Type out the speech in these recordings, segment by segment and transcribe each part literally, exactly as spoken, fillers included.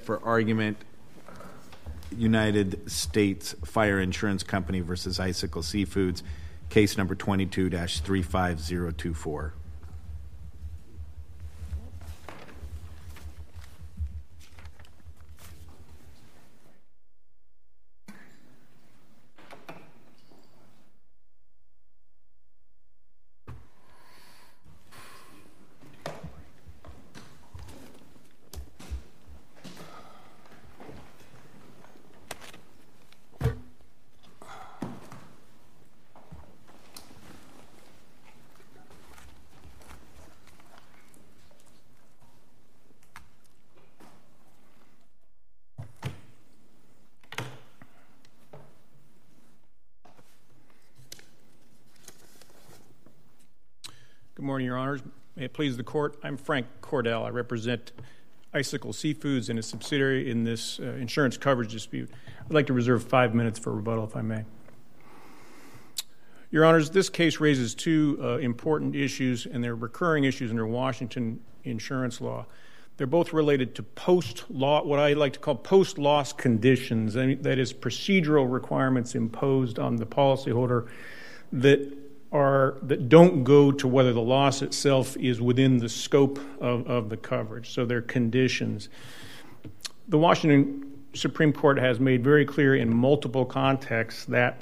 for argument, United States Fire Insurance Company versus Icicle Seafoods, case number twenty-two dash three five zero two four. Good morning, Your Honors. May it please the Court, I'm Frank Cordell. I represent Icicle Seafoods and a subsidiary in this uh, insurance coverage dispute. I'd like to reserve five minutes for rebuttal, if I may. Your Honors, this case raises two uh, important issues, and they're recurring issues under Washington insurance law. They're both related to post-law, what I like to call post-loss conditions, and that is procedural requirements imposed on the policyholder that are that don't go to whether the loss itself is within the scope of, of the coverage. So they're conditions. The Washington Supreme Court has made very clear in multiple contexts that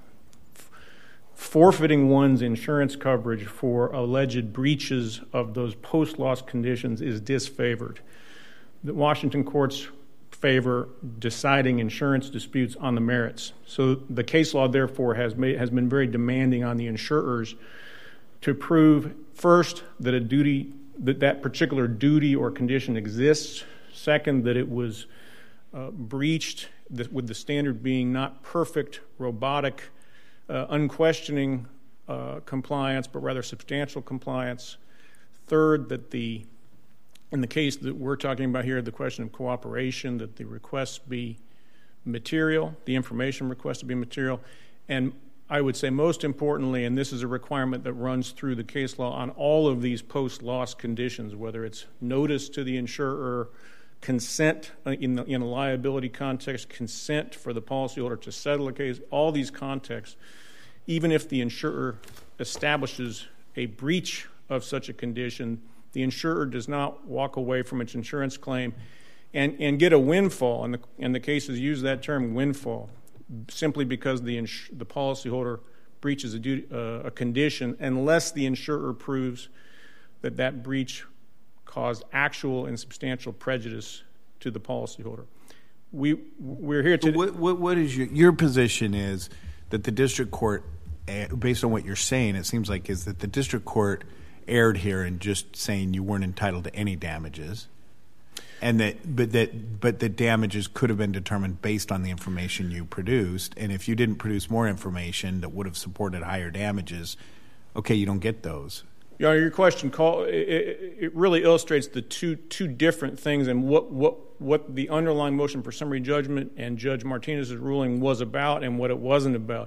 f- forfeiting one's insurance coverage for alleged breaches of those post-loss conditions is disfavored. The Washington courts favor deciding insurance disputes on the merits. So the case law, therefore, has made, has been very demanding on the insurers to prove, first, that a duty, that that particular duty or condition exists. Second, that it was uh, breached, that with the standard being not perfect, robotic, uh, unquestioning uh, compliance, but rather substantial compliance. Third, that the in the case that we're talking about here, the question of cooperation, that the requests be material, the information request to be material. And I would say most importantly, and this is a requirement that runs through the case law on all of these post-loss conditions, whether it's notice to the insurer, consent in, the, in a liability context, consent for the policyholder to settle a case, all these contexts, even if the insurer establishes a breach of such a condition, the insurer does not walk away from its insurance claim and, and get a windfall, and the, and the cases use that term, windfall, simply because the, ins- the policyholder breaches a, duty, uh, a condition unless the insurer proves that that breach caused actual and substantial prejudice to the policyholder. We, we're here to... What, what, what is your, your position is that the district court, based on what you're saying, it seems like is that the district court erred here in just saying you weren't entitled to any damages, and that but that but the damages could have been determined based on the information you produced, and if you didn't produce more information that would have supported higher damages, okay, you don't get those. You know, your question call it, it really illustrates the two two different things and what what what the underlying motion for summary judgment and Judge Martinez's ruling was about and what it wasn't about.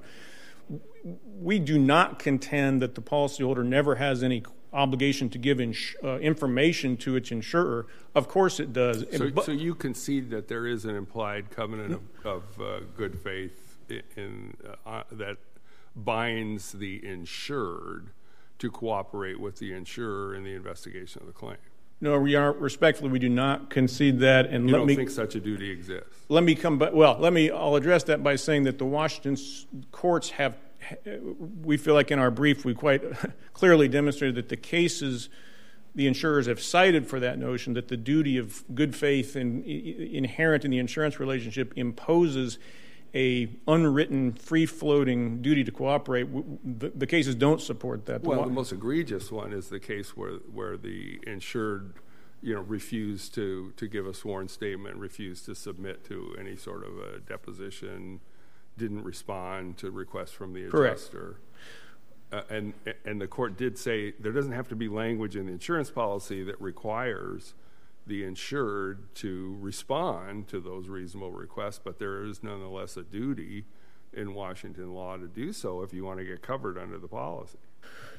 We do not contend that the policyholder never has any obligation to give ins- uh, information to its insurer. Of course it does. So, but, so you concede that there is an implied covenant of, of uh, good faith in, in uh, that binds the insured to cooperate with the insurer in the investigation of the claim? No, we are respectfully, we do not concede that. And you let don't me, think such a duty exists? Let me come back. Well, let me. I'll address that by saying that the Washington courts have. We feel like in our brief we quite clearly demonstrated that the cases the insurers have cited for that notion that the duty of good faith and inherent in the insurance relationship imposes a unwritten, free-floating duty to cooperate. The, the cases don't support that. Well, the most egregious one is the case where where the insured, you know, refused to, to give a sworn statement, refused to submit to any sort of a deposition, didn't respond to requests from the adjuster. Uh, and and the court did say there doesn't have to be language in the insurance policy that requires the insured to respond to those reasonable requests, but there is nonetheless a duty in Washington law to do so if you want to get covered under the policy.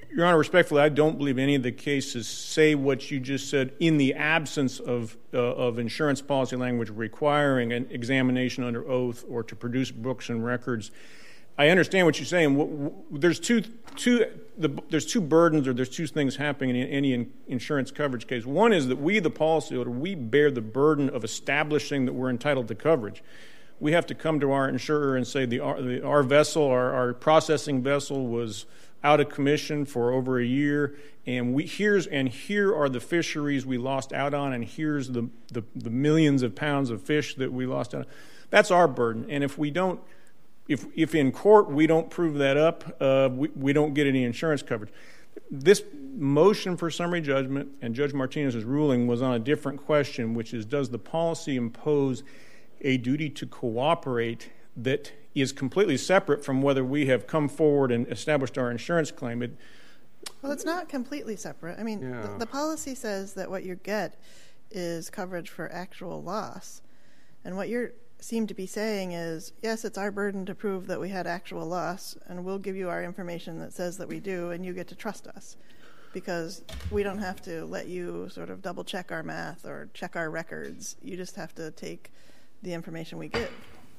Your Honor, respectfully, I don't believe any of the cases say what you just said in the absence of uh, of insurance policy language requiring an examination under oath or to produce books and records. I understand what you're saying. There's two two the, there's two burdens or there's two things happening in any in insurance coverage case. One is that we, the policyholder, we bear the burden of establishing that we're entitled to coverage. We have to come to our insurer and say the our, the, our vessel, our, our processing vessel, was out of commission for over a year, and we here's and here are the fisheries we lost out on, and here's the the, the millions of pounds of fish that we lost out on. That's our burden, and if we don't, if if in court we don't prove that up, uh, we we don't get any insurance coverage. This motion for summary judgment and Judge Martinez's ruling was on a different question, which is, does the policy impose a duty to cooperate that is completely separate from whether we have come forward and established our insurance claim? It, well, it's not completely separate. I mean, yeah. the, the policy says that what you get is coverage for actual loss. And what you seem to be saying is, yes, it's our burden to prove that we had actual loss, and we'll give you our information that says that we do, and you get to trust us, because we don't have to let you sort of double check our math or check our records. You just have to take the information we give.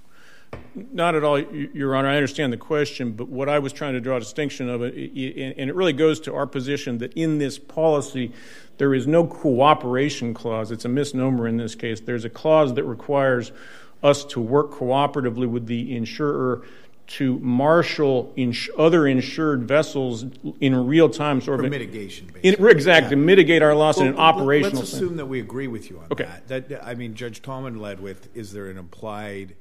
Not at all, Your Honor. I understand the question, but what I was trying to draw a distinction of it, and it really goes to our position that in this policy there is no cooperation clause. It's a misnomer in this case. There's a clause that requires us to work cooperatively with the insurer to marshal ins- other insured vessels in real time, sort For of mitigation, basically. In, exactly, yeah. mitigate our loss well, in an operational Let's assume sense. that we agree with you on okay. that. That I mean, Judge Tallman led with: is there an implied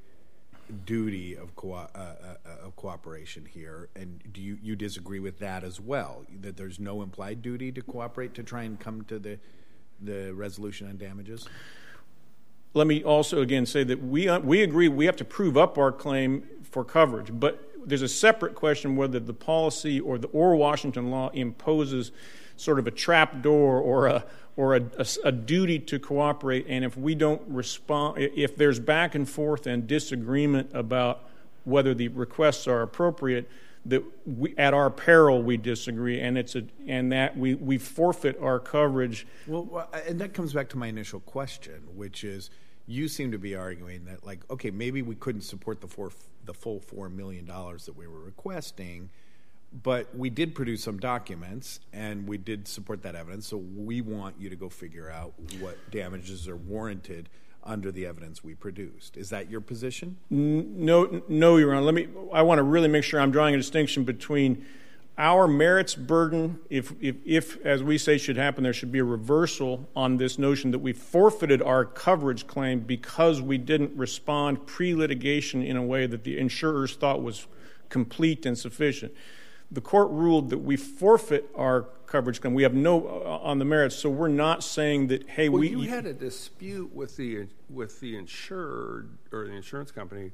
duty of co- uh, uh, of cooperation here? And do you you disagree with that as well? That there's no implied duty to cooperate to try and come to the the resolution on damages? Let me also again say that we uh, we agree we have to prove up our claim for coverage, but there's a separate question whether the policy or the or Washington law imposes sort of a trap door or a or a, a, a duty to cooperate, and if we don't respond, if there's back and forth and disagreement about whether the requests are appropriate, that we, at our peril we disagree, and it's a and that we, we forfeit our coverage. Well, and that comes back to my initial question, which is, you seem to be arguing that, like, okay, maybe we couldn't support the four, the full four million dollars that we were requesting, but we did produce some documents and we did support that evidence. So we want you to go figure out what damages are warranted under the evidence we produced. Is that your position? No, no, Your Honor. Let me. I want to really make sure I'm drawing a distinction between our merits burden. If, if, if, as we say, should happen, there should be a reversal on this notion that we forfeited our coverage claim because we didn't respond pre-litigation in a way that the insurers thought was complete and sufficient. The court ruled that we forfeit our coverage claim. We have no uh, on the merits, so we're not saying that. Hey, well, we you had a dispute with the with the insured or the insurance company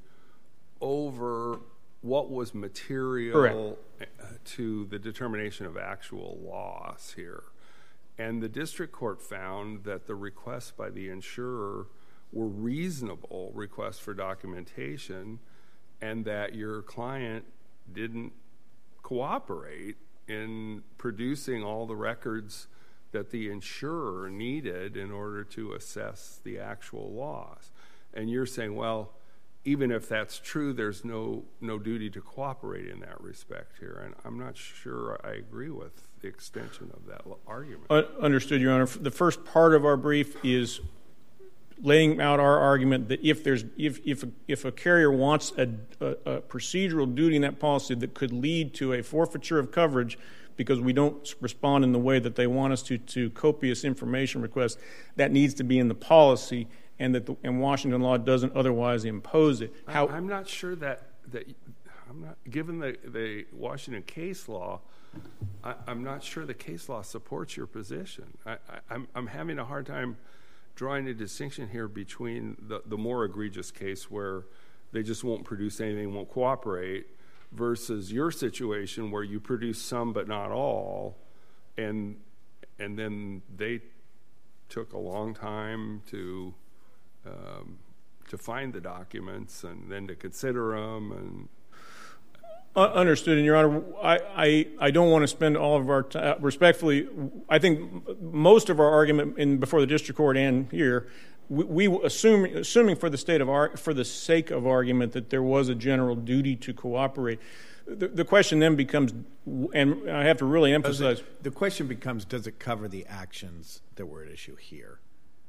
over what was material Correct. to the determination of actual loss here, and the district court found that the requests by the insurer were reasonable requests for documentation, and that your client didn't cooperate in producing all the records that the insurer needed in order to assess the actual loss. And you're saying, well, even if that's true, there's no no duty to cooperate in that respect here. And I'm not sure I agree with the extension of that argument. Uh, understood, Your Honor. The first part of our brief is laying out our argument that if there's if if if a carrier wants a, a, a procedural duty in that policy that could lead to a forfeiture of coverage because we don't respond in the way that they want us to to copious information requests, that needs to be in the policy, and that the, and Washington law doesn't otherwise impose it. How, I'm not sure that that I'm not given the the Washington case law. I, I'm not sure the case law supports your position. I, I, I'm I'm having a hard time drawing a distinction here between the, the more egregious case where they just won't produce anything, won't cooperate, versus your situation where you produce some but not all, and and then they took a long time to um, to find the documents and then to consider them. And Uh, understood, and Your Honor, I, I, I don't want to spend all of our time, uh, respectfully, I think most of our argument in before the district court and here, we, we assume, assuming for the state of ar- for the sake of argument that there was a general duty to cooperate, the, the question then becomes, and I have to really emphasize, it, the question becomes, does it cover the actions that were at issue here?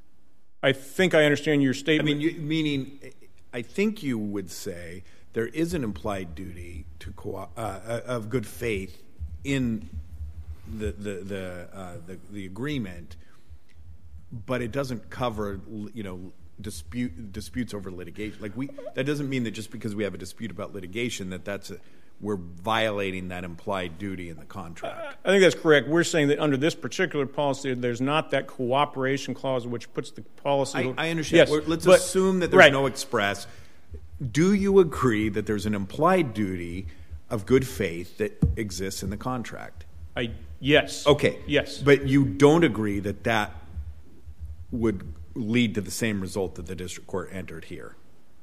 I think I understand your statement. I mean, you, meaning, I think you would say there is an implied duty to co- uh, of good faith in the the the, uh, the the agreement, but it doesn't cover, you know, dispute disputes over litigation. Like we, that doesn't mean that just because we have a dispute about litigation that that's a, we're violating that implied duty in the contract. I think that's correct. We're saying that under this particular policy, there's not that cooperation clause which puts the policy. I, I understand. Yes, Let's but, assume that there's right. no express. Do you agree that there's an implied duty of good faith that exists in the contract? I yes. Okay. Yes. But you don't agree that that would lead to the same result that the district court entered here?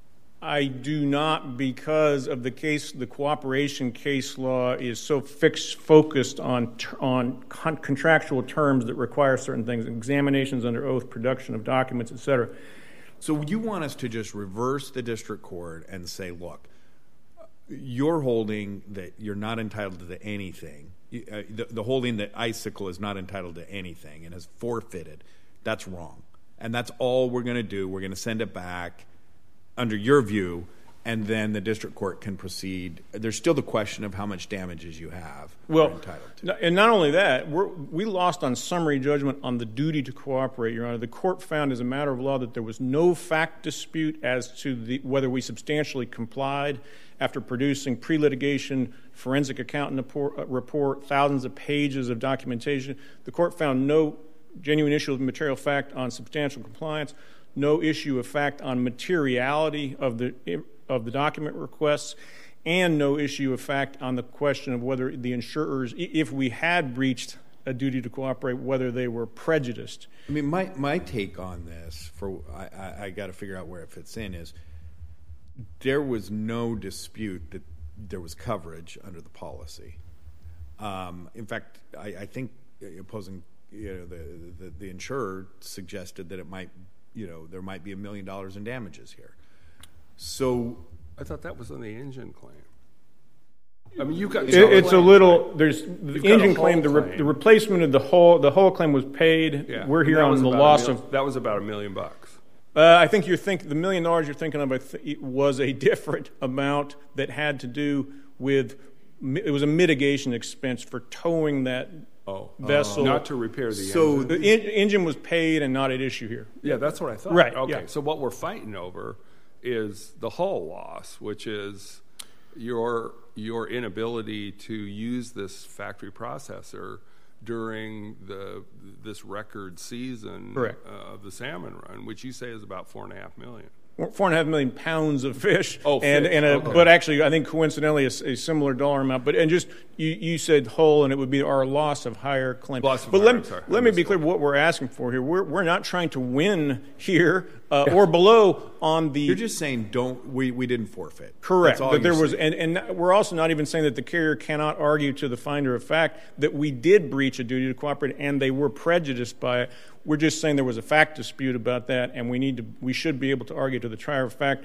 I do not, because of the case, the cooperation case law is so fixed, focused on on con- contractual terms that require certain things, examinations under oath, production of documents, et cetera. So you want us to just reverse the district court and say, look, you're holding that you're not entitled to anything. Uh, the, the holding that Icicle is not entitled to anything and has forfeited, that's wrong. And that's all we're going to do. We're going to send it back under your view, and then the district court can proceed. There's still the question of how much damages you have well, entitled to. And not only that, we're, we lost on summary judgment on the duty to cooperate, Your Honor. The court found as a matter of law that there was no fact dispute as to the, whether we substantially complied after producing pre-litigation forensic accountant report, report, thousands of pages of documentation. The court found no genuine issue of material fact on substantial compliance, no issue of fact on materiality of the of the document requests, and no issue of fact on the question of whether the insurers, if we had breached a duty to cooperate, whether they were prejudiced. I mean, my, my take on this, for I, I, I got to figure out where it fits in, is there was no dispute that there was coverage under the policy. Um, in fact, I, I think opposing, you know, the, the the insurer suggested that it might, you know, there might be a million dollars in damages here. So I thought that was on the engine claim. I mean, you got it, it's claims, a little. right? There's the You've engine got a claim, the, re, claim. the replacement of the whole. The whole claim was paid. Yeah. We're here That on was the about a loss mil- of. That was about a million bucks. Uh, I think you're think the million dollars you're thinking of I th- was a different amount that had to do with. It was a mitigation expense for towing that Oh, vessel. not to repair the So engine. The en- engine was paid and not at issue here. Yeah, that's what I thought. Right, Okay. yeah. So what we're fighting over is the hull loss, which is your your inability to use this factory processor during the this record season Correct. uh, of the salmon run, which you say is about four and a half million. Four and a half million pounds of fish, Oh, and fish. and a, Okay. but actually, I think coincidentally, a, a similar dollar amount. But and just you, you said whole, and it would be our loss of higher claim. Loss of but higher, let, sorry. let I me be misspoke. clear: what we're asking for here, we're we're not trying to win here uh, or below on the. you're just saying don't we, we didn't forfeit. Correct. That's all But there you're was, saying. and, and we're also not even saying that the carrier cannot argue to the finder of fact that we did breach a duty to cooperate and they were prejudiced by it. We're just saying there was a fact dispute about that, and we need to, we should be able to argue to the trier of fact.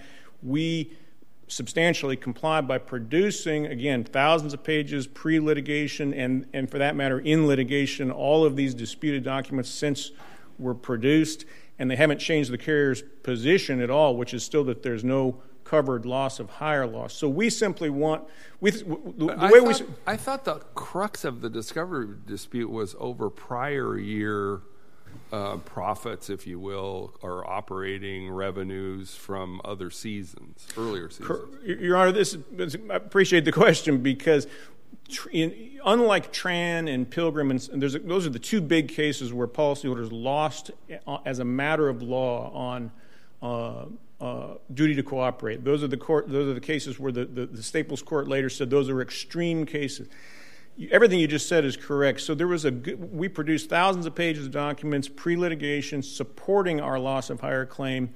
We substantially complied by producing, again, thousands of pages pre-litigation and, and for that matter, in litigation, all of these disputed documents since were produced, and they haven't changed the carrier's position at all, which is still that there's no covered loss of higher loss. So we simply want, we, the, the I way thought, we... I thought the crux of the discovery dispute was over prior year uh, profits, if you will, or operating revenues from other seasons, earlier seasons. Your Honor, this is, I appreciate the question because tr- in, unlike Tran and Pilgrim, and there's a, those are the two big cases where policyholders lost as a matter of law on uh, uh, duty to cooperate. Those are the court. Those are the cases where the, the, the Staples Court later said those are extreme cases. Everything you just said is correct. So there was a we produced thousands of pages of documents pre-litigation supporting our loss of higher claim.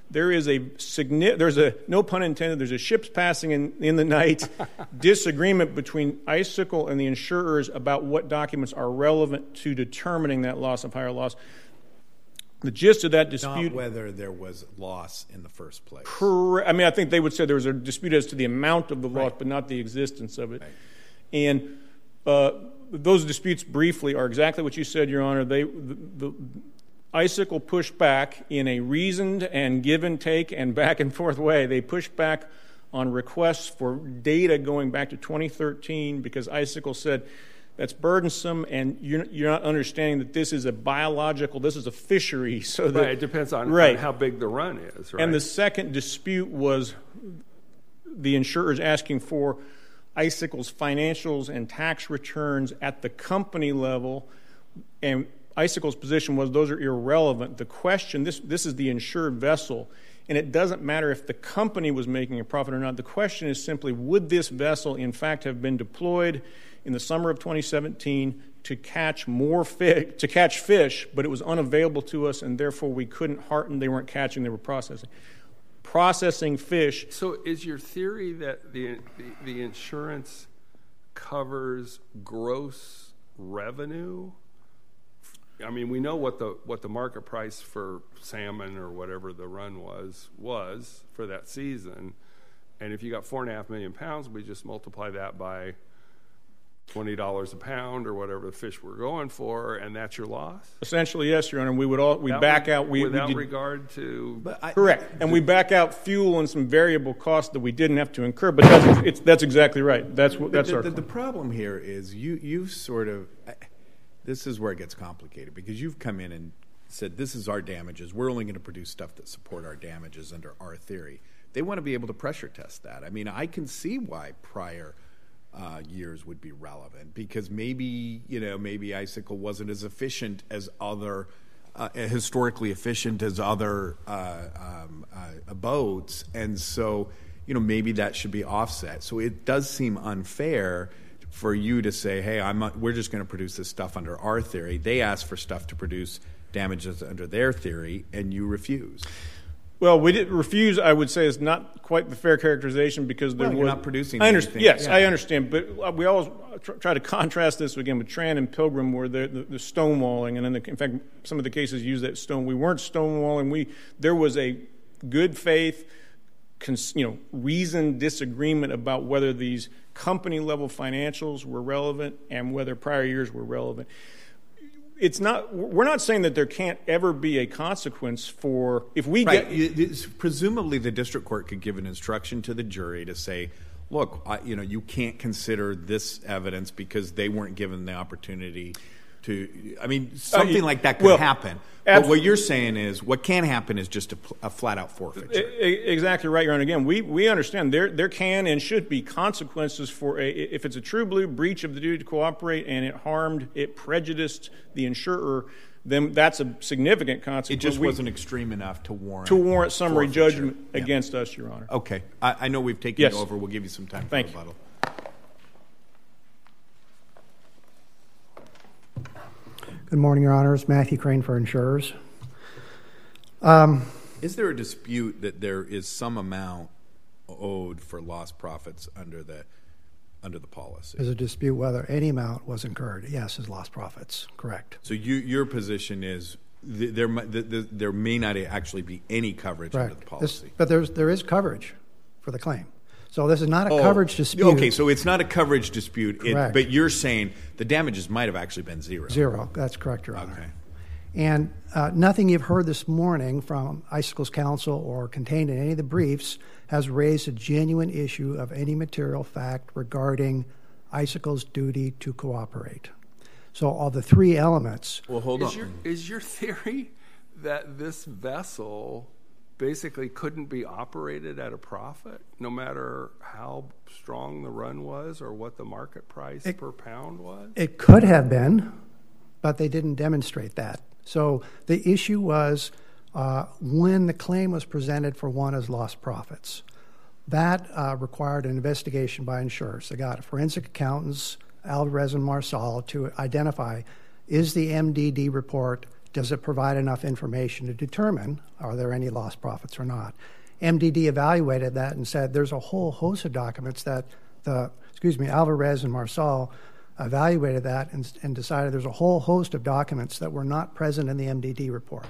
there is a signi- there's a no pun intended. There's a ships passing in, in the night disagreement between Icicle and the insurers about what documents are relevant to determining that loss of hire loss. The gist of that dispute, not whether there was loss in the first place. Correct. I mean, I think they would say there was a dispute as to the amount of the loss, Right. but not the existence of it. Right. And uh, those disputes, briefly, are exactly what you said, Your Honor. They the, the Icicle pushed back in a reasoned and give and take and back and forth way. They pushed back on requests for data going back to twenty thirteen because Icicle said that's burdensome and you're, you're not understanding that this is a biological, this is a fishery. So that, right, it depends on, right. on how big the run is. Right? And the second dispute was the insurers asking for Icicle's financials and tax returns at the company level, and Icicle's position was those are irrelevant. The question, this this is the insured vessel, and it doesn't matter if the company was making a profit or not. The question is simply, would this vessel in fact have been deployed in the summer of twenty seventeen to catch more fish, to catch fish, but it was unavailable to us, and therefore we couldn't hearten. They weren't catching; they were processing. Processing fish. So, is your theory that the the, the insurance covers gross revenue? I mean, we know what the what the market price for salmon or whatever the run was was for that season, and if you got four and a half million pounds, we just multiply that by twenty dollars a pound or whatever the fish we're going for, and that's your loss? Essentially, yes, Your Honor. We would all we That back would, out we without we did, regard to. But I, correct, and we back out fuel and some variable costs that we didn't have to incur. But that's it's that's exactly right. That's what that's the, our. the, the problem here is you you've sort of I, this is where it gets complicated because you've come in and said this is our damages. We're only going to produce stuff that support our damages under our theory. They want to be able to pressure test that. I mean, I can see why prior. Uh, years would be relevant because maybe you know maybe Icicle wasn't as efficient as other uh, historically efficient as other uh, um, uh, boats, and so you know maybe that should be offset. So it does seem unfair for you to say, "Hey, I'm not, we're just going to produce this stuff under our theory." They ask for stuff to produce damages under their theory, and you refuse. Well, we did refuse. I would say is not quite the fair characterization because there well, was you're not producing. I understand. Anything. Yes, yeah. I understand. But we always try to contrast this again with Tran and Pilgrim, where the, the, the stonewalling, and then the, in fact, some of the cases use that stone. We weren't stonewalling. We there was a good faith, cons, you know, reasoned disagreement about whether these company level financials were relevant and whether prior years were relevant. It's not. We're not saying that there can't ever be a consequence for if we right. get. It's, presumably, the district court could give an instruction to the jury to say, "Look, I, you know, you can't consider this evidence because they weren't given the opportunity to." I mean, something uh, like that could well, happen. Absolutely. But what you're saying is, what can happen is just a, a flat-out forfeiture. Exactly right, Your Honor. Again, we, we understand there there can and should be consequences for a if it's a true blue breach of the duty to cooperate and it harmed, it prejudiced the insurer, then that's a significant consequence. It just we, wasn't extreme enough to warrant to warrant summary forfeiture. judgment yeah. against us, Your Honor. Okay, I, I know we've taken yes. it over. We'll give you some time for Thank rebuttal. You. Good morning, Your Honors. Matthew Crane for insurers. Um, is there a dispute that there is some amount owed for lost profits under the under the policy? There's a dispute whether any amount was incurred. Yes, is lost profits. Correct. So you, your position is th- there th- th- there may not actually be any coverage Correct. under the policy. This, but there's there is coverage for the claim. So this is not a oh, coverage dispute. Okay, so it's not a coverage dispute, it, Correct. but you're saying the damages might have actually been zero. Zero. That's correct, Your Honor. Okay. And uh, nothing you've heard this morning from Icicle's counsel or contained in any of the briefs has raised a genuine issue of any material fact regarding Icicle's duty to cooperate. So all the three elements. Well, hold is on. Your, is your theory that this vessel basically couldn't be operated at a profit no matter how strong the run was or what the market price it, per pound was? It could have been, but they didn't demonstrate that. So the issue was uh, when the claim was presented for one as lost profits. That uh, required an investigation by insurers. They got forensic accountants, Alvarez and Marsal, to identify, is the M D D report does it provide enough information to determine are there any lost profits or not? M D D evaluated that and said there's a whole host of documents that the, excuse me, Alvarez and Marsal evaluated that and, and decided there's a whole host of documents that were not present in the M D D report.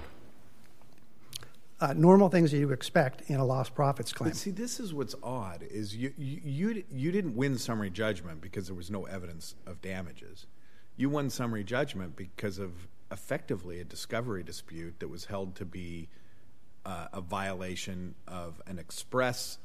Uh, normal things that you expect in a lost profits claim. But see, this is what's odd, is you, you, you, you didn't win summary judgment because there was no evidence of damages. You won summary judgment because of effectively a discovery dispute that was held to be uh, a violation of an express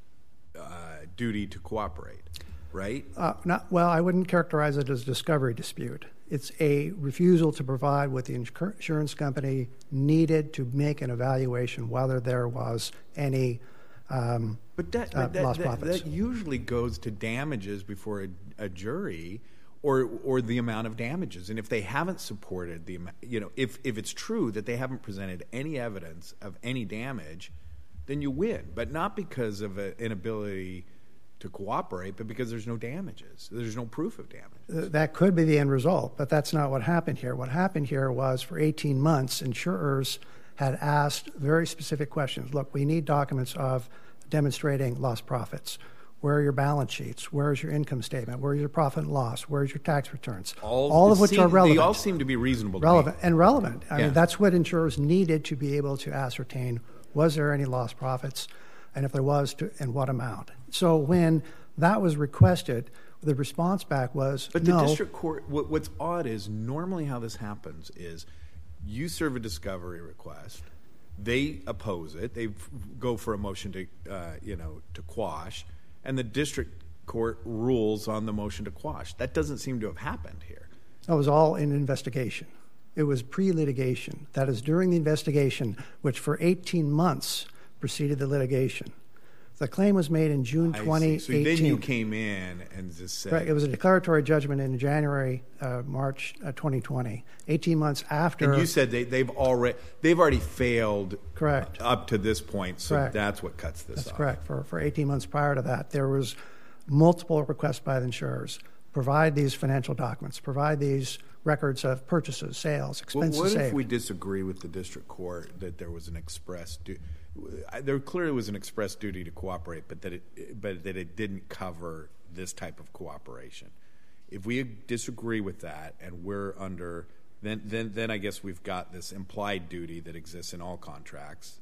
uh, duty to cooperate, right? Uh, not, well, I wouldn't characterize it as a discovery dispute. It's a refusal to provide what the insurance company needed to make an evaluation whether there was any um, but that, uh, but that, lost that, profits. that usually goes to damages before a, a jury, or or the amount of damages. And if they haven't supported the amount, you know, if if it's true that they haven't presented any evidence of any damage, then you win. But not because of an inability to cooperate, but because there's no damages. There's no proof of damage. That could be the end result, but that's not what happened here. What happened here was for eighteen months, insurers had asked very specific questions. Look, we need documents of demonstrating lost profits. Where are your balance sheets? Where is your income statement? Where is your profit and loss? Where is your tax returns? All, all of which seem, are relevant. They all seem to be reasonable. Relevant to me. and relevant. I yeah. mean, that's what insurers needed to be able to ascertain: was there any lost profits, and if there was, to, in what amount? So when that was requested, the response back was but no. the district court. What, what's odd is normally how this happens is you serve a discovery request. They oppose it. They go for a motion to, uh, you know, to quash, and the district court rules on the motion to quash. That doesn't seem to have happened here. That was all in investigation. It was pre-litigation. That is during the investigation, which for eighteen months preceded the litigation. The claim was made in June twenty eighteen. So then you came in and just said... Right. It was a declaratory judgment in January, uh, March uh, twenty twenty. eighteen months after... And you said they, they've already they've already failed correct. up to this point, so correct. that's what cuts this That's off. correct. For, for eighteen months prior to that, there was multiple requests by the insurers. Provide these financial documents. Provide these records of purchases, sales, expenses Well, what saved. if we disagree with the district court that there was an express... Du- there clearly was an express duty to cooperate, but that it but that it didn't cover this type of cooperation. If we disagree with that, and we're under, then then then I guess we've got this implied duty that exists in all contracts,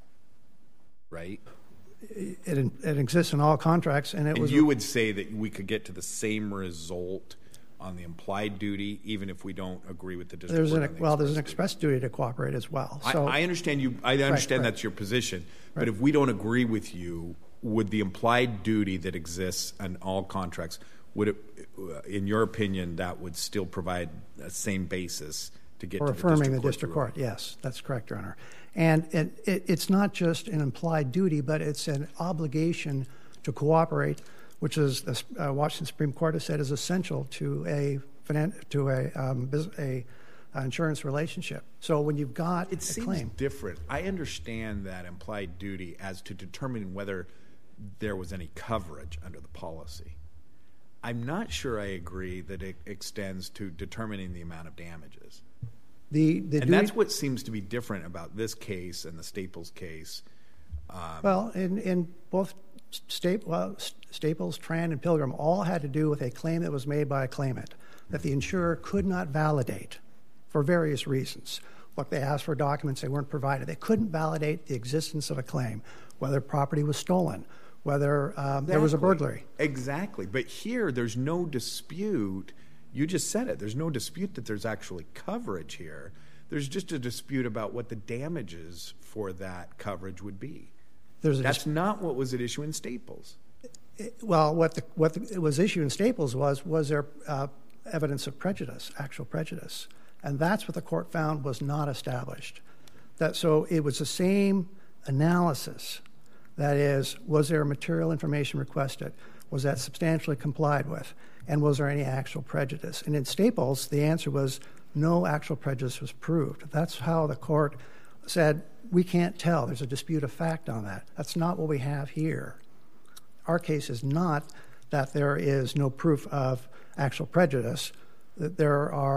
right? It, it exists in all contracts, and it and was. You would say that we could get to the same result on the implied duty, even if we don't agree with the district there's court. an on the well, there's an duty. express duty to cooperate as well. So I, I understand you. I understand right. that's your position. Right. But if we don't agree with you, would the implied duty that exists in all contracts, would it, in your opinion, that would still provide the same basis to get or to affirming the the district court? Yes, that's correct, Your Honor. And it, it, it's not just an implied duty, but it's an obligation to cooperate, which is the uh, Washington Supreme Court has said is essential to a to a um, a uh, insurance relationship. So when you've got it a seems claim, different. I understand that implied duty as to determining whether there was any coverage under the policy. I'm not sure I agree that it extends to determining the amount of damages. The, the and duty, that's what seems to be different about this case and the Staples case. Um, well, in in both Sta- well, Staples, Tran, and Pilgrim all had to do with a claim that was made by a claimant that the insurer could not validate for various reasons. Look, they asked for documents, they weren't provided. They couldn't validate the existence of a claim, whether property was stolen, whether um, there was a burglary. Exactly. But here, there's no dispute. You just said it. There's no dispute that there's actually coverage here. There's just a dispute about what the damages for that coverage would be. There's a That's dis- not what was at issue in Staples. Well, what the, what the, it was issued in Staples was was there uh, evidence of prejudice, actual prejudice, and that's what the court found was not established. That so it was the same analysis. That is, was there material information requested? Was that substantially complied with? And was there any actual prejudice? And in Staples, the answer was no actual prejudice was proved. That's how the court said, we can't tell. There's a dispute of fact on that. That's not what we have here. Our case is not that there is no proof of actual prejudice, that there are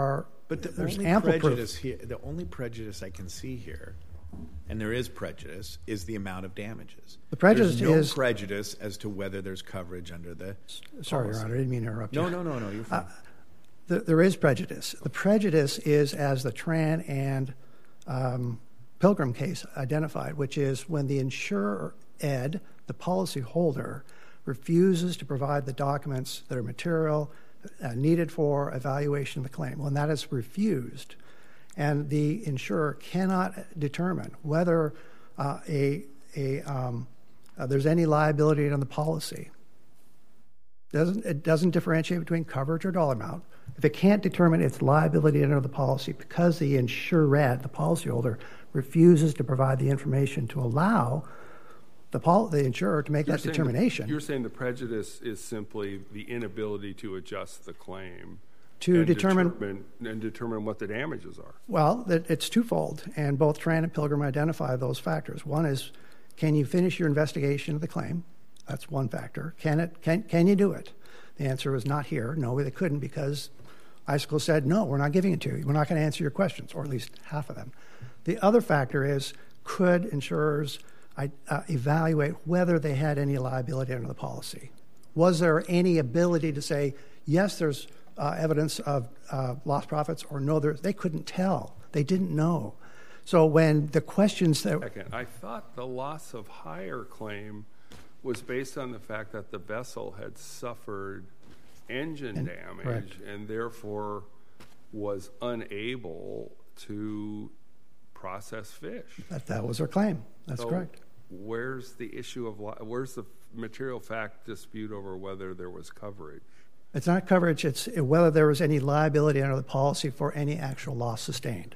But the there's only ample prejudice proof. here, the only prejudice I can see here, and there is prejudice, is the amount of damages. The prejudice there's no is prejudice as to whether there's coverage under the. Sorry, policy. Your Honor, I didn't mean to interrupt you. No, no, no, no. You're fine. Uh, th- there is prejudice. The prejudice is as the Tran and um, Pilgrim case identified, which is when the insurer, Ed, the policyholder, refuses to provide the documents that are material uh, needed for evaluation of the claim. When that is refused, and the insurer cannot determine whether uh, a, a, um, uh, there's any liability on the policy. Doesn't, it doesn't differentiate between coverage or dollar amount. If it can't determine its liability under the policy because the insured, the policyholder, refuses to provide the information to allow the, pol- the insurer to make You're that saying determination. The, you're saying the prejudice is simply the inability to adjust the claim to and determine, determine and determine what the damages are. Well, it, it's twofold, and both Tran and Pilgrim identify those factors. One is, can you finish your investigation of the claim? That's one factor. Can it? Can can you do it? The answer was not here. No, they couldn't because Icicle said, no, we're not giving it to you. We're not going to answer your questions, or at least half of them. The other factor is, could insurers uh, evaluate whether they had any liability under the policy? Was there any ability to say, yes, there's uh, evidence of uh, lost profits, or no, there, they couldn't tell. They didn't know. So when the questions that... Second, I thought the loss of hire claim was based on the fact that the vessel had suffered engine And- damage correct. and therefore was unable to process fish. That, that was their claim. That's So correct. Where's the issue of li- where's the material fact dispute over whether there was coverage? It's not coverage. It's whether there was any liability under the policy for any actual loss sustained.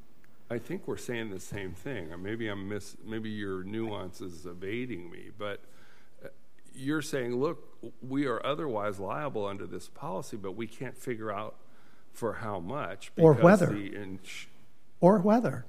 I think we're saying the same thing. Or maybe I'm miss. Maybe your nuance is evading me, but uh, you're saying, look, we are otherwise liable under this policy, but we can't figure out for how much Or because whether. the ins- Or whether.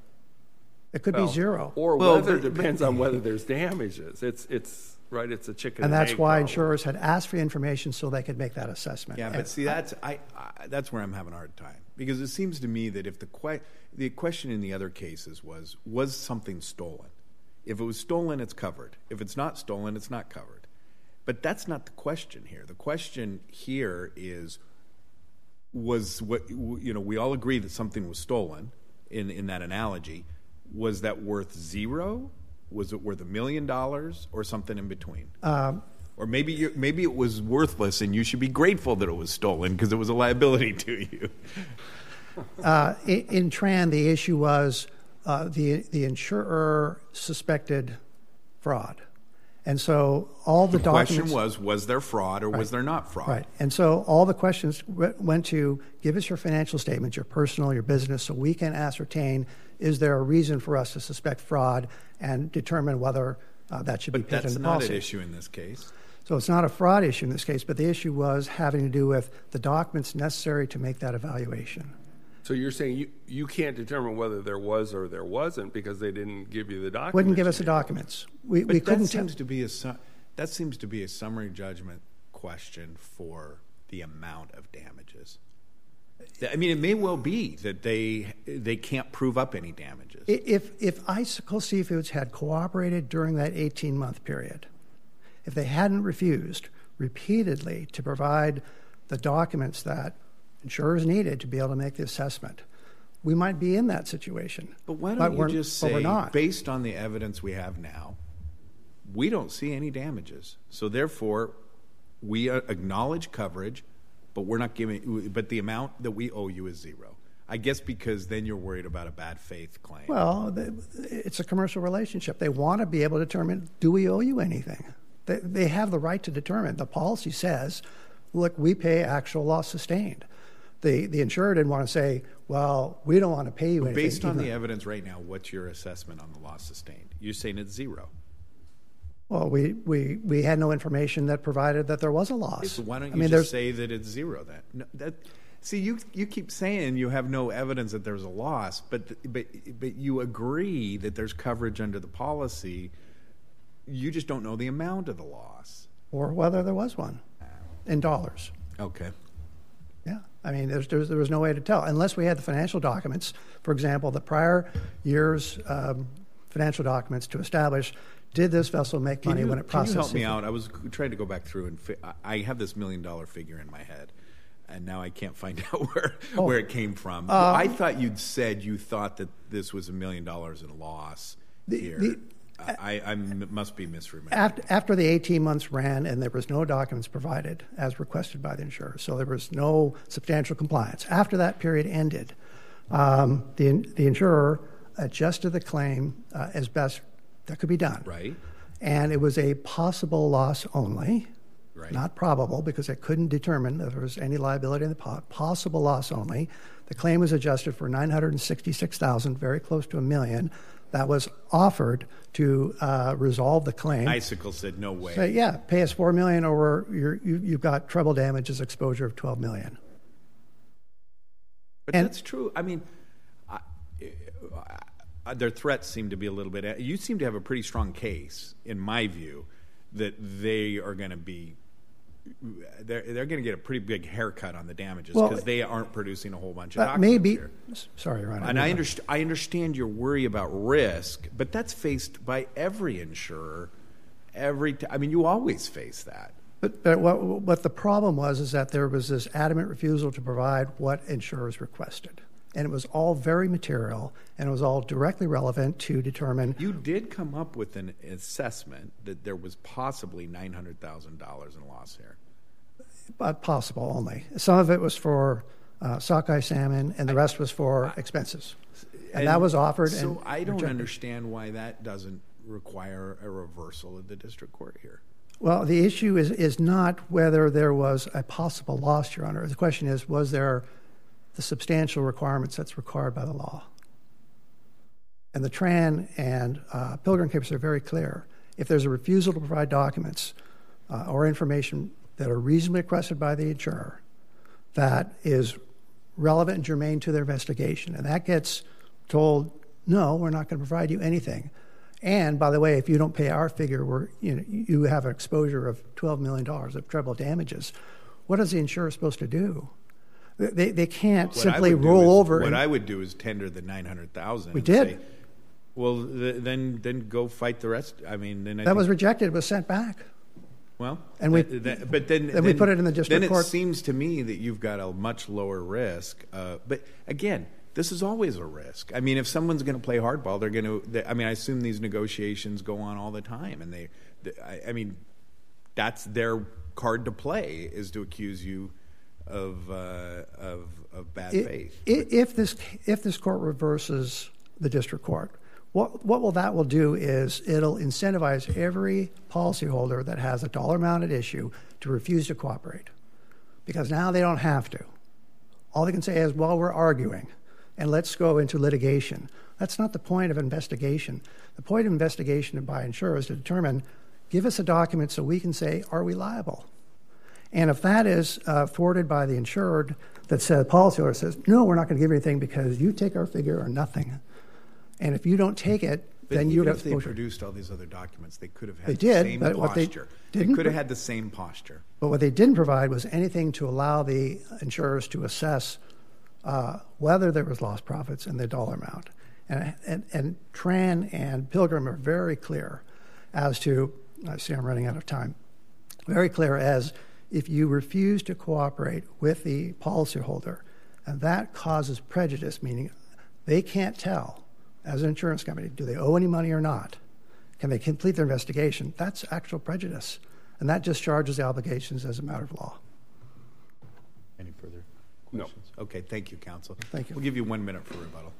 It could well, be zero. Or Well, whether but- depends on whether there's damages. It's it's right. It's a chicken And and, that's egg why problem. insurers had asked for information so they could make that assessment. Yeah, And but see, that's I, I that's where I'm having a hard time because it seems to me that if the que- the question in the other cases was was something stolen, if it was stolen, it's covered. If it's not stolen, it's not covered. But that's not the question here. The question here is was what you know. We all agree that something was stolen in in that analogy. Was that worth zero? Was it worth a million dollars or something in between? Um, Or maybe you, maybe it was worthless, and you should be grateful that it was stolen because it was a liability to you. uh, in, in Tran, the issue was uh, the the insurer suspected fraud, and so all the, The documents. question was: was there fraud or was there not fraud? Right. And so all the questions w- went to give us your financial statements, your personal, your business, so we can ascertain is there a reason for us to suspect fraud and determine whether uh, that should But be paid that's in the not policy. an issue in this case. So it's not a fraud issue in this case, but the issue was having to do with the documents necessary to make that evaluation. So you're saying you, you can't determine whether there was or there wasn't because they didn't give you the documents. Wouldn't give us the you needed. documents. We, But we that couldn't seems tell. to be a su- that seems to be a summary judgment question for the amount of damages. I mean, it may well be that they they can't prove up any damages. If, if Icicle Seafoods had cooperated during that eighteen-month period, if they hadn't refused repeatedly to provide the documents that insurers needed to be able to make the assessment, we might be in that situation. But why don't we're- you just but we're say, not. based on the evidence we have now, we don't see any damages. So therefore, we uh, acknowledge coverage, but we're not giving. But the amount that we owe you is zero. I guess because then you're worried about a bad faith claim. Well, the- it's a commercial relationship. They want to be able to determine, do we owe you anything? They, they have the right to determine. The policy says, look, we pay actual loss sustained. The, the insurer didn't want to say, well, we don't want to pay you anything. Based on even- the evidence right now, what's your assessment on the loss sustained? You're saying it's zero. Well, we, we, we had no information that provided that there was a loss. So why don't you I mean, just there's, say that it's zero then? No, that, see, you you keep saying you have no evidence that there's a loss, but but but you agree that there's coverage under the policy. You just don't know the amount of the loss. or whether there was one in dollars. Okay. Yeah. I mean, there's, there's, there was no way to tell unless we had the financial documents. For example, the prior year's um, financial documents to establish, did this vessel make money you, when it processed? Can you help me out? I was trying to go back through and fi- I have this million dollar figure in my head, and now I can't find out where oh. where it came from. Uh, I thought you'd said you thought that this was a million dollars in loss the, here. The, I, I must be misremembering. After, after the eighteen months ran and there was no documents provided as requested by the insurer, so there was no substantial compliance. After that period ended, um, the the insurer adjusted the claim uh, as best that could be done. Right. And it was a possible loss only, right. not probable, because it couldn't determine if there was any liability in the pot. Possible loss only. The claim was adjusted for nine hundred sixty-six thousand dollars, very close to a million. That was offered to uh, resolve the claim. Icicle said, no way. So, yeah, pay us four million dollars or you're, you, you've got treble damages exposure of twelve million dollars. But and, that's true. I mean, I, I, their threats seem to be a little bit... You seem to have a pretty strong case, in my view, that they are going to be... They're, they're going to get a pretty big haircut on the damages because well, they aren't producing a whole bunch of documents maybe, here. Sorry, Ron. And I, underst- I understand your worry about risk, but that's faced by every insurer. Every t- I mean, you always face that. But, but what, what the problem was is that there was this adamant refusal to provide what insurers requested. And it was all very material, and it was all directly relevant to determine... You did come up with an assessment that there was possibly nine hundred thousand dollars in loss here. But possible only. Some of it was for uh, sockeye salmon, and the rest was for I, expenses. And, and that was offered. So and I don't rejected. understand why that doesn't require a reversal of the district court here. Well, the issue is, is not whether there was a possible loss, Your Honor. The question is, was there... the substantial requirements that's required by the law. And the Tran and uh, Pilgrim cases are very clear. If there's a refusal to provide documents uh, or information that are reasonably requested by the insurer that is relevant and germane to their investigation, and that gets told, no, we're not going to provide you anything. And, by the way, if you don't pay our figure, we're, you know, you have an exposure of twelve million dollars of treble damages. What is the insurer supposed to do? They they can't what simply roll is, over. What and, I would do is tender the nine hundred thousand. We and did. Say, well, th- then then go fight the rest. I mean, then I that think, was rejected. It was sent back. Well, and we th- th- but then, then then we put it in the district then court. Then it seems to me that you've got a much lower risk. Uh, but again, this is always a risk. I mean, if someone's going to play hardball, they're going to. They, I mean, I assume these negotiations go on all the time, and they. they I, I mean, that's their card to play is to accuse you of uh, of of bad if, faith. If this if this court reverses the district court, what what will that will do is it'll incentivize every policyholder that has a dollar amount at issue to refuse to cooperate, because now they don't have to. All they can say is, "Well, we're arguing, and let's go into litigation." That's not the point of investigation. The point of investigation by insurers is to determine, give us a document so we can say, are we liable? And if that is uh, forwarded by the insured, that says, policyholder says, no, we're not going to give you anything because you take our figure or nothing. And if you don't take it, but then you have if they produced all these other documents, they could have had they the did, same but posture. What they, they didn't, could have had the same posture. But what they didn't provide was anything to allow the insurers to assess uh, whether there was lost profits and the dollar amount. And, and, and Tran and Pilgrim are very clear as to, I see I'm running out of time, very clear as if you refuse to cooperate with the policyholder, and that causes prejudice, meaning they can't tell, as an insurance company, do they owe any money or not? Can they complete their investigation? That's actual prejudice, and that discharges the obligations as a matter of law. Any further No. questions? Okay, thank you, counsel. Thank you. We'll give you one minute for rebuttal.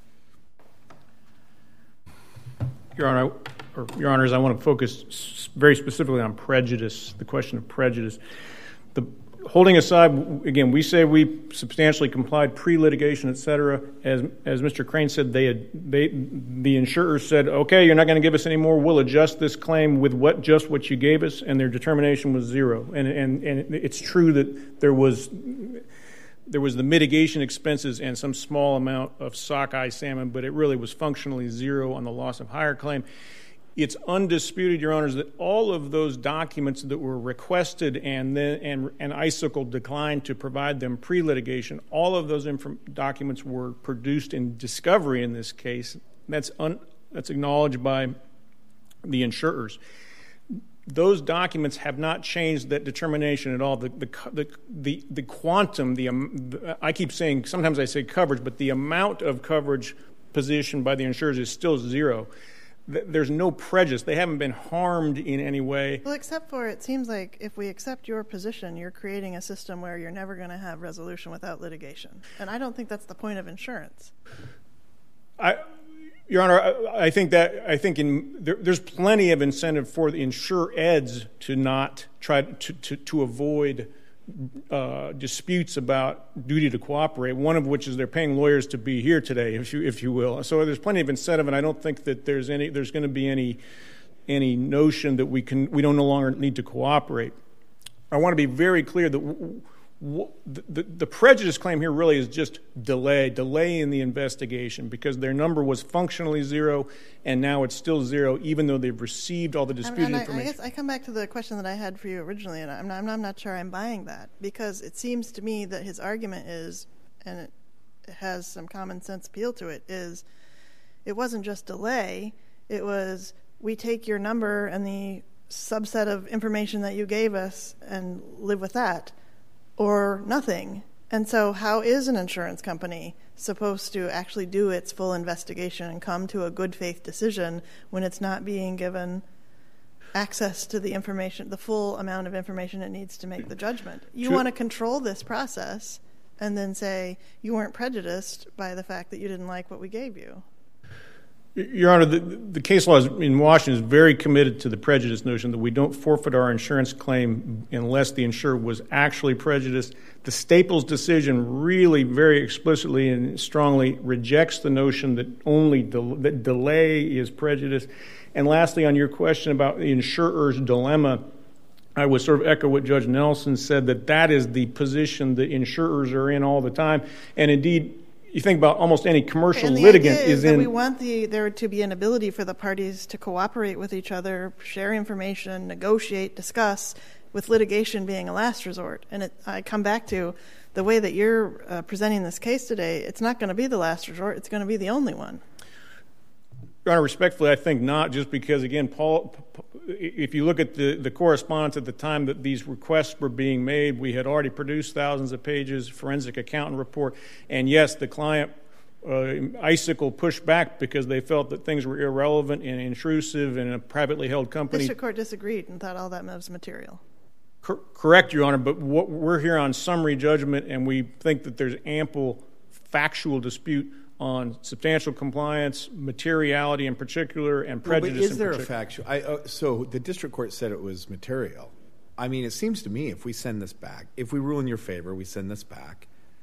Your Honor, or Your Honors, I want to focus very specifically on prejudice, the question of prejudice. The, holding aside, again, we say we substantially complied pre-litigation, et cetera. As as Mister Crane said, they had, they, the insurers said, okay, you're not going to give us any more. We'll adjust this claim with what just what you gave us, and their determination was zero. And and and it's true that there was. There was the mitigation expenses and some small amount of sockeye salmon, but it really was functionally zero on the loss of hire claim. It's undisputed, Your Honors, that all of those documents that were requested and then and, and Icicle declined to provide them pre-litigation, all of those inf- documents were produced in discovery in this case. That's un, that's acknowledged by the insurers. Those documents have not changed that determination at all. The the the the, the quantum, the, um, the I keep saying, sometimes I say coverage, but the amount of coverage positioned by the insurers is still zero. There's no prejudice. They haven't been harmed in any way. Well, except for it seems like if we accept your position, you're creating a system where you're never going to have resolution without litigation. And I don't think that's the point of insurance. I, Your Honor, I, I think that I think in there, there's plenty of incentive for the insured to not try to to, to avoid Uh, disputes about duty to cooperate, one of which is they're paying lawyers to be here today, if you if you will. So there's plenty of incentive, and I don't think that there's any there's going to be any any notion that we can we don't no longer need to cooperate. I want to be very clear that w- w- the, the prejudice claim here really is just delay, delay in the investigation, because their number was functionally zero, and now it's still zero, even though they've received all the disputed and I, information. I guess I come back to the question that I had for you originally, and I'm not, I'm not sure I'm buying that, because it seems to me that his argument is, and it, it has some common sense appeal to it, is it wasn't just delay, it was we take your number and the subset of information that you gave us and live with that, or nothing. And so how is an insurance company supposed to actually do its full investigation and come to a good faith decision when it's not being given access to the information, the full amount of information it needs to make the judgment? You True. want to control this process and then say you weren't prejudiced by the fact that you didn't like what we gave you. Your Honor, the, the case law in Washington is very committed to the prejudice notion that we don't forfeit our insurance claim unless the insurer was actually prejudiced. The Staples decision really very explicitly and strongly rejects the notion that only del- that delay is prejudice. And lastly, on your question about the insurer's dilemma, I would sort of echo what Judge Nelson said, that that is the position that insurers are in all the time. And indeed, you think about almost any commercial and the litigant idea is, is that in. We want the there to be an ability for the parties to cooperate with each other, share information, negotiate, discuss, with litigation being a last resort. And it, I come back to the way that you're uh, presenting this case today. It's not going to be the last resort. It's going to be the only one. Your Honor, respectfully, I think not, just because, again, Paul, if you look at the, the correspondence at the time that these requests were being made, we had already produced thousands of pages, forensic accountant report, and yes, the client, uh, Icicle, pushed back because they felt that things were irrelevant and intrusive in a privately held company. District Court disagreed and thought all that was material. Cor- correct, Your Honor, but what, we're here on summary judgment, and we think that there's ample factual dispute on substantial compliance, materiality in particular, and prejudice well, but is in there particular. a factual? I, uh, so the district court said it was material. I mean, it seems to me if we send this back, if we rule in your favor, we send this back,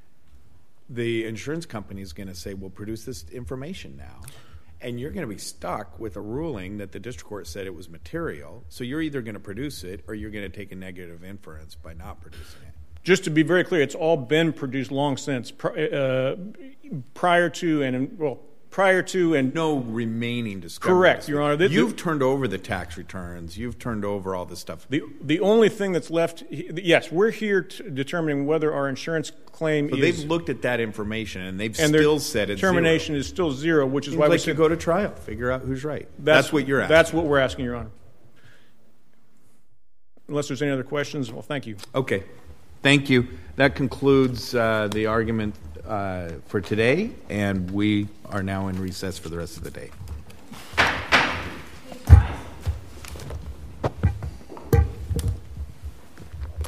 the insurance company is going to say, we'll produce this information now. And you're going to be stuck with a ruling that the district court said it was material. So you're either going to produce it or you're going to take a negative inference by not producing it. Just to be very clear, it's all been produced long since, uh, prior to and well, prior to and no remaining discoveries. Correct, Your Honor. The, you've the, turned over the tax returns. You've turned over all this stuff. The the only thing that's left, yes, we're here to determining whether our insurance claim so is. They've looked at that information and they've and still said it's determination zero. is still zero, which is Seems why like we you go to trial, figure out who's right. That's, that's what you're asking. That's what we're asking, Your Honor. Unless there's any other questions, well, thank you. Okay. Thank you. That concludes uh, the argument uh, for today, and we are now in recess for the rest of the day.